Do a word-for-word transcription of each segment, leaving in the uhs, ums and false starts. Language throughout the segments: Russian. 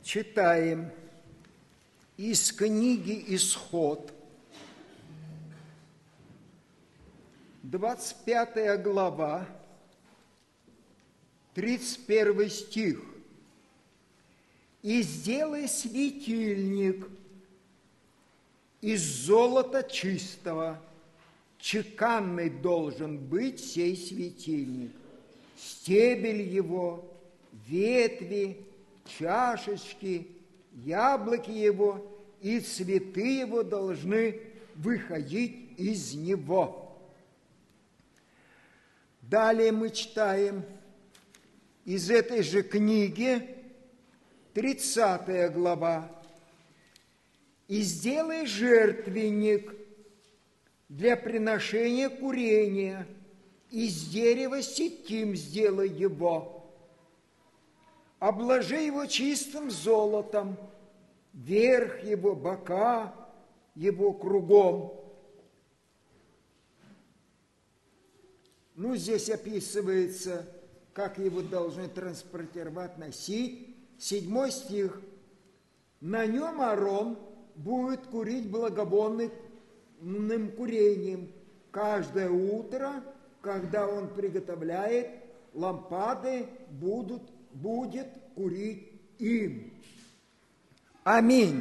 Читаем из книги «Исход», двадцать пятая глава, тридцать первый стих. «И сделай светильник из золота чистого, чеканный должен быть сей светильник, стебель его, ветви, чашечки, яблоки его и цветы его должны выходить из него». Далее мы читаем из этой же книги, тридцатая глава. «И сделай жертвенник для приношения курения, из дерева ситим сделай его, обложи его чистым золотом, верх его, бока его кругом». Ну, здесь описывается, как его должны транспортировать, носить. Седьмой стих. «На нем Аарон будет курить благовонным курением каждое утро, когда он приготовляет лампады, будут, будет курить им». Аминь.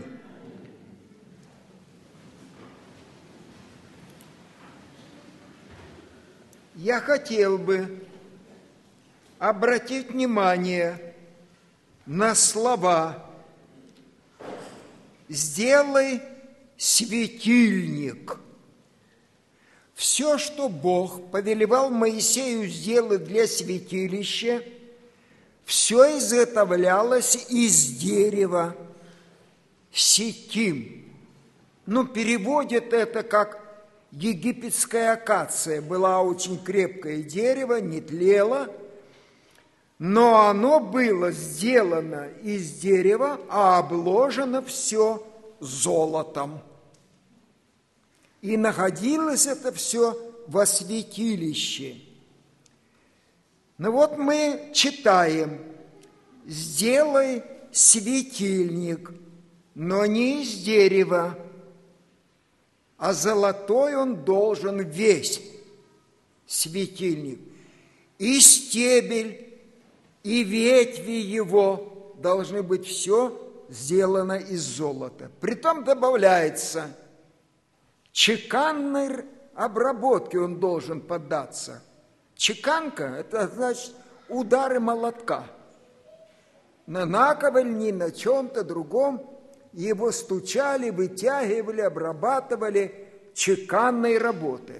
Я хотел бы обратить внимание на слова «сделай светильник». Все, что Бог повелевал Моисею сделать для святилища, все изготовлялось из дерева ситим. Ну, переводят это как египетская акация. Была очень крепкое дерево, не тлело, но оно было сделано из дерева, а обложено все золотом. И находилось это все во святилище. Ну вот мы читаем: «Сделай светильник, но не из дерева, а золотой он должен весь, светильник, и стебель, и ветви его должны быть все сделано из золота». Притом добавляется, чеканной обработке он должен поддаться. Чеканка – это значит удары молотка. На наковальне, на чем-то другом его стучали, вытягивали, обрабатывали чеканной работы.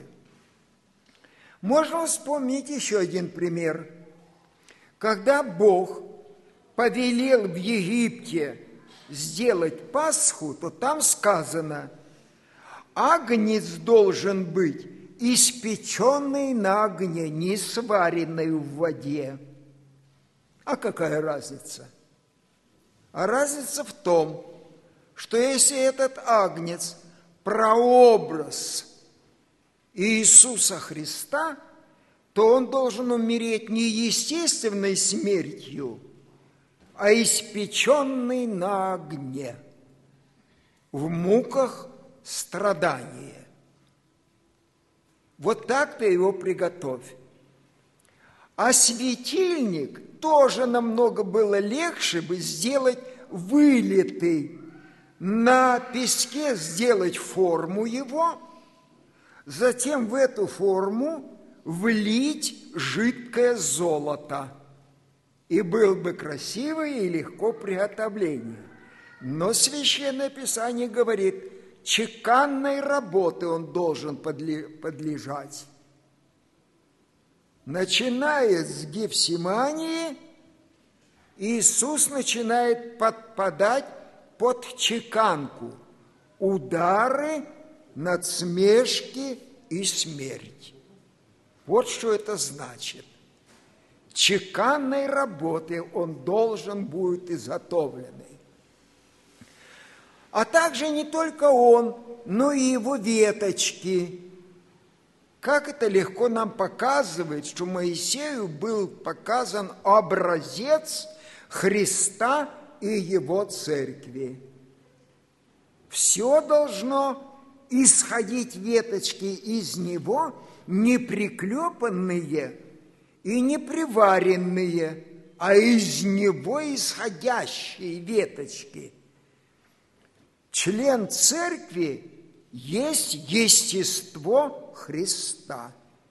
Можно вспомнить еще один пример. Когда Бог повелел в Египте сделать Пасху, то там сказано: агнец должен быть испеченный на огне, не сваренный в воде. А какая разница? А разница в том, что если этот агнец прообраз Иисуса Христа, то он должен умереть не естественной смертью, а испеченный на огне, в муках страдания. Вот так ты его приготовь. А светильник тоже намного было легче бы сделать вылитый, на песке сделать форму его, затем в эту форму влить жидкое золото, и был бы красивое и легко приготовление. Но Священное Писание говорит, чеканной работы он должен подлежать. Начиная с Гефсимании, Иисус начинает подпадать под чеканку, удары, надсмешки и смерть. Вот что это значит. Чеканной работы он должен будет изготовленный. А также не только он, но и его веточки. Как это легко нам показывает, что Моисею был показан образец Христа и его церкви. Все должно исходить веточки из него, не приклепанные и не приваренные, а из него исходящие веточки. Член церкви есть естество Христа.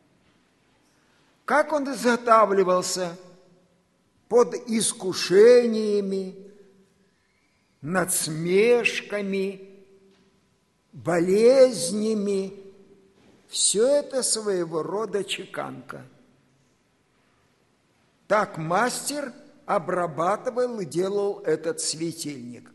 Как он изготавливался? Под искушениями, надсмешками, болезнями. Все это своего рода чеканка. Так мастер обрабатывал и делал этот светильник.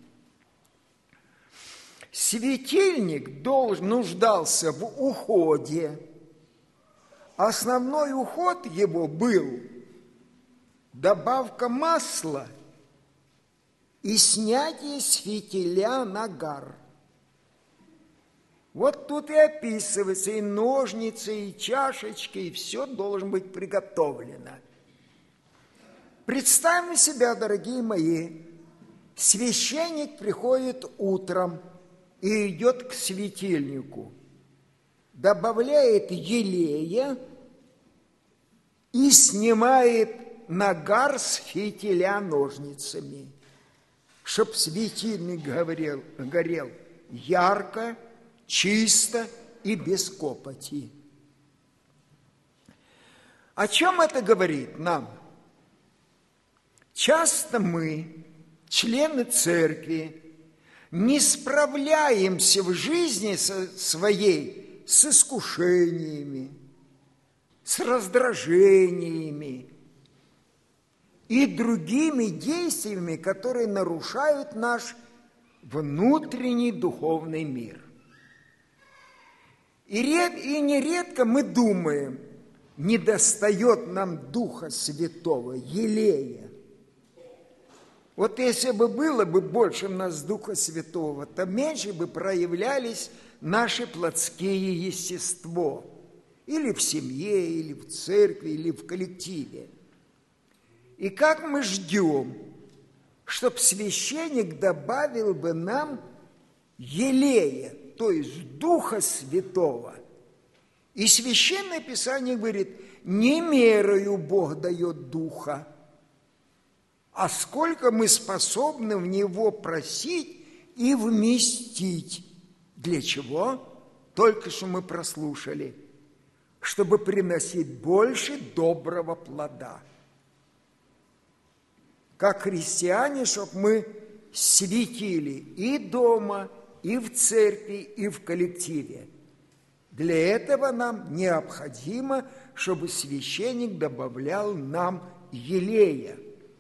Светильник должен, нуждался в уходе. Основной уход его был добавка масла и снятие с фитиля нагар. Вот тут и описывается и ножницы, и чашечки, и все должно быть приготовлено. Представим себя, дорогие мои, священник приходит утром и идет к светильнику, добавляет елея и снимает нагар с фитиля ножницами, чтоб светильник горел, горел ярко, чисто и без копоти. О чем это говорит нам? Часто мы, члены церкви, не справляемся в жизни своей с искушениями, с раздражениями и другими действиями, которые нарушают наш внутренний духовный мир. И, ред, и нередко мы думаем, недостает нам Духа Святого, елея. Вот если бы было бы больше у нас Духа Святого, то меньше бы проявлялись наши плотские естества. Или в семье, или в церкви, или в коллективе. И как мы ждем, чтобы священник добавил бы нам елея, то есть Духа Святого. И Священное Писание говорит, не мерою Бог дает Духа, а сколько мы способны в Него просить и вместить. Для чего? Только что мы прослушали. Чтобы приносить больше доброго плода. Как христиане, чтобы мы светили и дома, и в церкви, и в коллективе. Для этого нам необходимо, чтобы священник добавлял нам елея.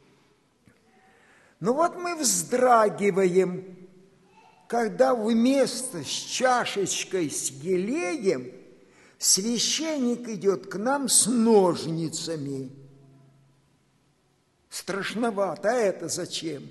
Ну вот мы вздрагиваем, когда вместо с чашечкой с елеем священник идет к нам с ножницами. Страшновато, а это зачем?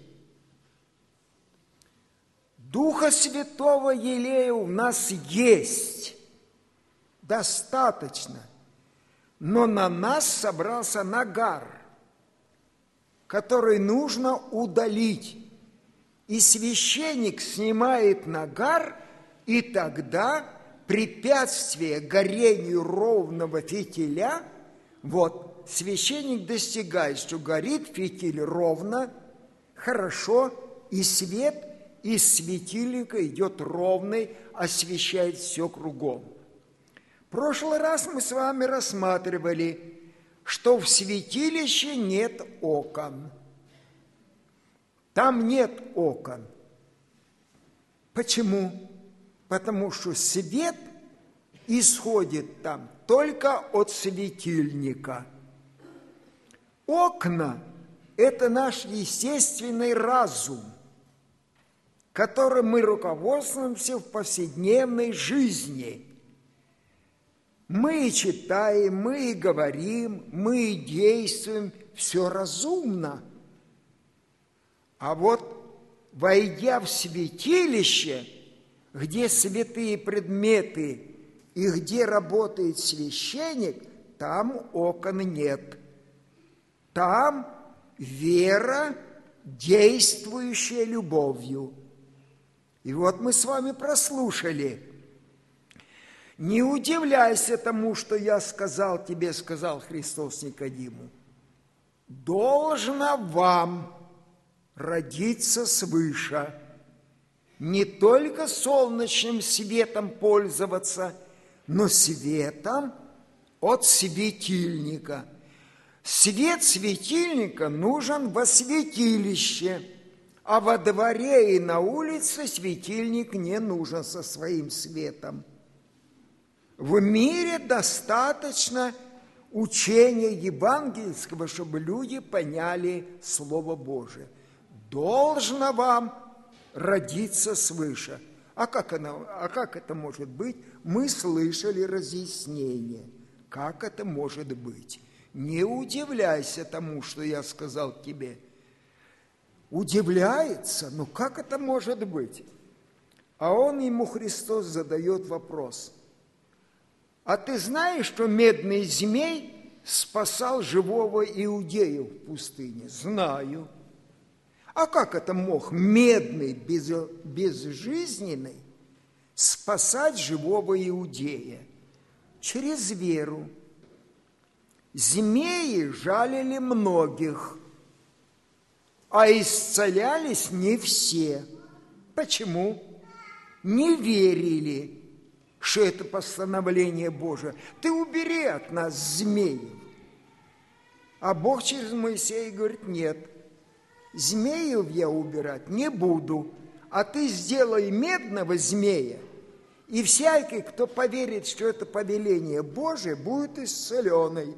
Духа Святого елея у нас есть, достаточно, но на нас собрался нагар, который нужно удалить. И священник снимает нагар, и тогда препятствие горению ровного фитиля, вот, священник достигает, что горит фитиль ровно, хорошо, и свет из светильника идет ровный, освещает все кругом. В прошлый раз мы с вами рассматривали, что в святилище нет окон. Там нет окон. Почему? Потому что свет исходит там только от светильника. Окна – это наш естественный разум, которым мы руководствуемся в повседневной жизни. Мы читаем, мы говорим, мы действуем, все разумно. А вот, войдя в святилище, где святые предметы и где работает священник, там окон нет. Там вера действующее любовью. И вот мы с вами прослушали. Не удивляйся тому, что я сказал тебе, сказал Христос Никодиму. Должно вам родиться свыше, не только солнечным светом пользоваться, но светом от светильника. Свет светильника нужен во святилище, а во дворе и на улице светильник не нужен со своим светом. В мире достаточно учения евангельского, чтобы люди поняли Слово Божие. Должно вам родиться свыше. А как, оно, а как это может быть? Мы слышали разъяснение. Как это может быть? Не удивляйся тому, что я сказал тебе. Удивляется? Ну как это может быть? А он ему, Христос, задает вопрос. А ты знаешь, что медный змей спасал живого иудея в пустыне? Знаю. А как это мог медный, без, безжизненный спасать живого иудея? Через веру. Змеи жалили многих, а исцелялись не все. Почему? Не верили, что это постановление Божие. Ты убери от нас змеев. А Бог через Моисея говорит, нет, змеев я убирать не буду, а ты сделай медного змея, и всякий, кто поверит, что это повеление Божие, будет исцеленный.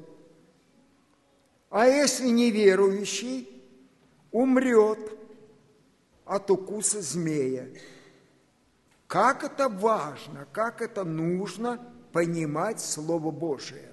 А если неверующий, умрет от укуса змея. Как это важно, как это нужно понимать Слово Божие.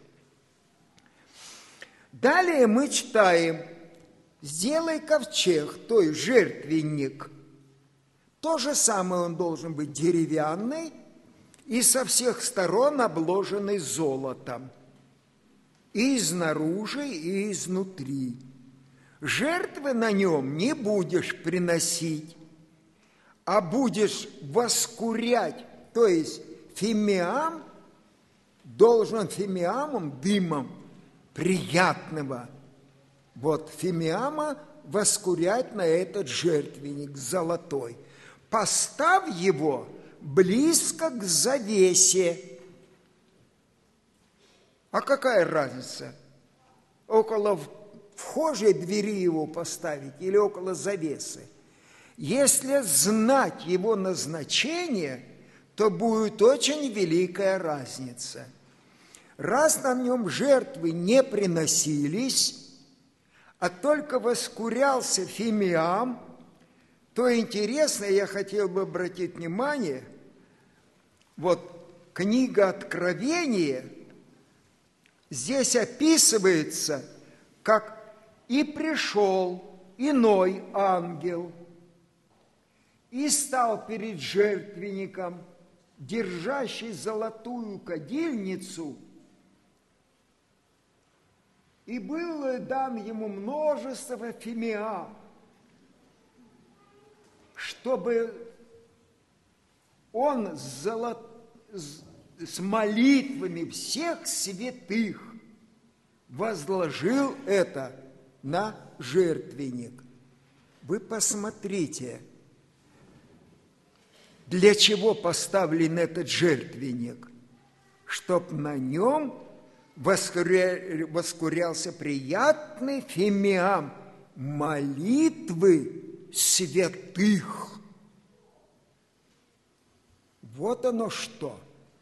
Далее мы читаем, сделай ковчег, то есть жертвенник. То же самое он должен быть деревянный и со всех сторон обложенный золотом. И изнаружи, и изнутри. Жертвы на нем не будешь приносить, а будешь воскурять, то есть фимиам должен фимиамом, дымом приятного, вот фимиама воскурять на этот жертвенник золотой. Поставь его близко к завесе. А какая разница? Около вхожей двери его поставить или около завесы? Если знать его назначение, то будет очень великая разница. Раз на нем жертвы не приносились, а только воскурялся фимиам, то интересно, я хотел бы обратить внимание, вот книга Откровения, здесь описывается, как и пришел иной ангел, и стал перед жертвенником, держащий золотую кадильницу, и было дан ему множество фимиам, чтобы он с, золот... с молитвами всех святых возложил это на жертвенник. Вы посмотрите, для чего поставлен этот жертвенник? Чтоб на нем воскуря... воскурялся приятный фимиам молитвы святых. Вот оно что.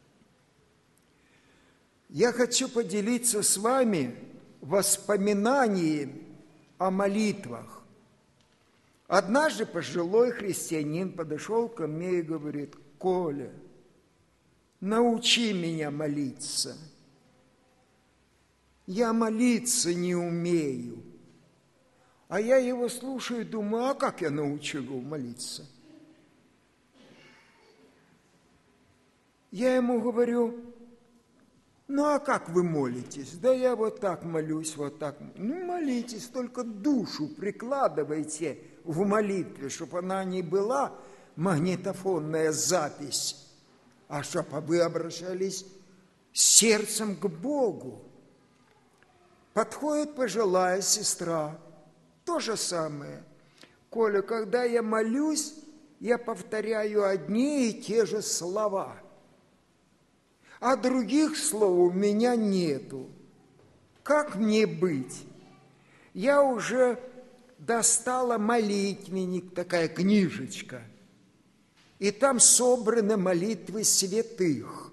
Я хочу поделиться с вами воспоминанием о молитвах. Однажды пожилой христианин подошел ко мне и говорит: Коля, научи меня молиться. Я молиться не умею. А я его слушаю и думаю, а как я научу его молиться? Я ему говорю, ну а как вы молитесь? Да я вот так молюсь, вот так. Ну молитесь, только душу прикладывайте в молитве, чтобы она не была магнитофонная запись, а чтобы вы обращались сердцем к Богу. Подходит пожилая сестра, то же самое. Коля, когда я молюсь, я повторяю одни и те же слова, а других слов у меня нету. Как мне быть? Я уже достала молитвенник, такая книжечка, и там собраны молитвы святых.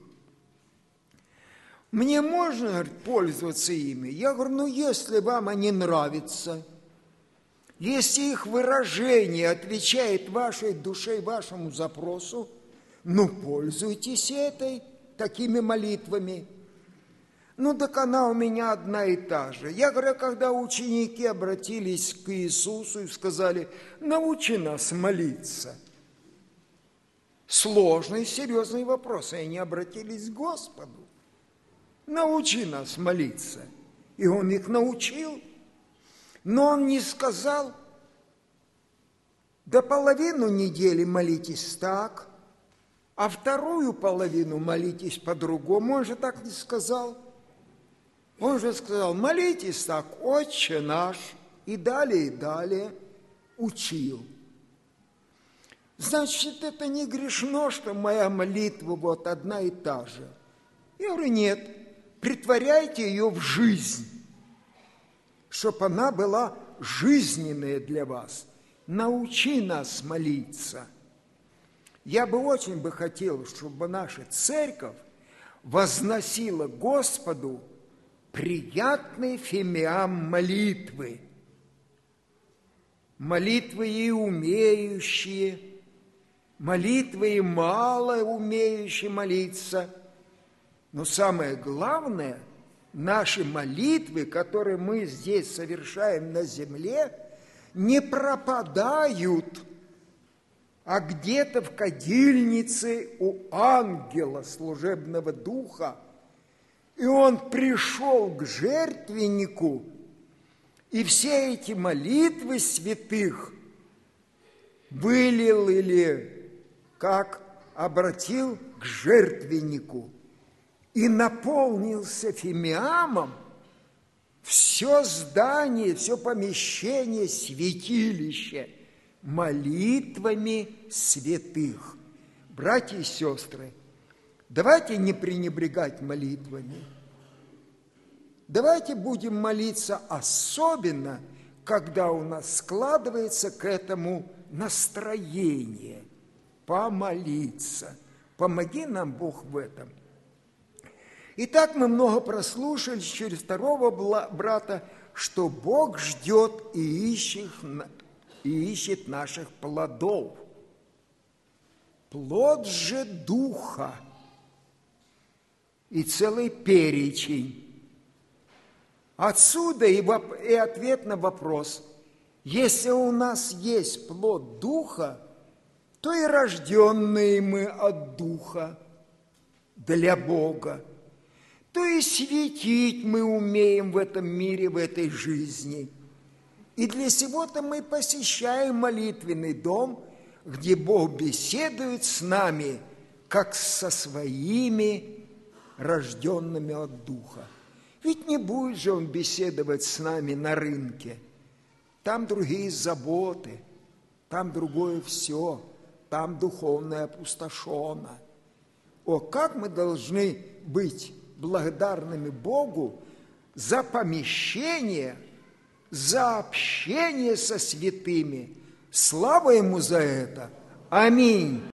Мне можно, говорит, пользоваться ими? Я говорю, ну, если вам они нравятся, если их выражение отвечает вашей душе и вашему запросу, ну, пользуйтесь этой, такими молитвами. Ну, так она у меня одна и та же. Я говорю, когда ученики обратились к Иисусу и сказали, научи нас молиться. Сложный, серьезный вопрос, и они обратились к Господу. Научи нас молиться. И он их научил, но он не сказал, до половину недели молитесь так, а вторую половину молитесь по-другому. Он же так не сказал. Он же сказал, молитесь так, Отче наш, и далее, и далее учил. Значит, это не грешно, что моя молитва вот одна и та же. Я говорю, нет, притворяйте ее в жизнь, чтобы она была жизненная для вас. Научи нас молиться. Я бы очень бы хотел, чтобы наша церковь возносила Господу приятный фимиам молитвы. Молитвы и умеющие, молитвы и мало умеющие молиться. Но самое главное, наши молитвы, которые мы здесь совершаем на земле, не пропадают, а где-то в кадильнице у ангела служебного духа. И он пришел к жертвеннику, и все эти молитвы святых вылил или как обратил к жертвеннику и наполнился фимиамом все здание, все помещение святилища молитвами святых. Братья и сестры, давайте не пренебрегать молитвами. Давайте будем молиться особенно, когда у нас складывается к этому настроение. Помолиться. Помоги нам, Бог, в этом. Итак, мы много прослушали через второго брата, что Бог ждет и ищет, и ищет наших плодов. Плод же Духа и целый перечень. Отсюда и, воп- и ответ на вопрос. Если у нас есть плод Духа, то и рожденные мы от Духа для Бога, то и светить мы умеем в этом мире, в этой жизни. И для сего-то мы посещаем молитвенный дом, где Бог беседует с нами, как со своими рожденными от Духа. Ведь не будет же Он беседовать с нами на рынке. Там другие заботы, там другое все, там духовное опустошено. О, как мы должны быть благодарными Богу за помещение, за общение со святыми. Слава Ему за это! Аминь!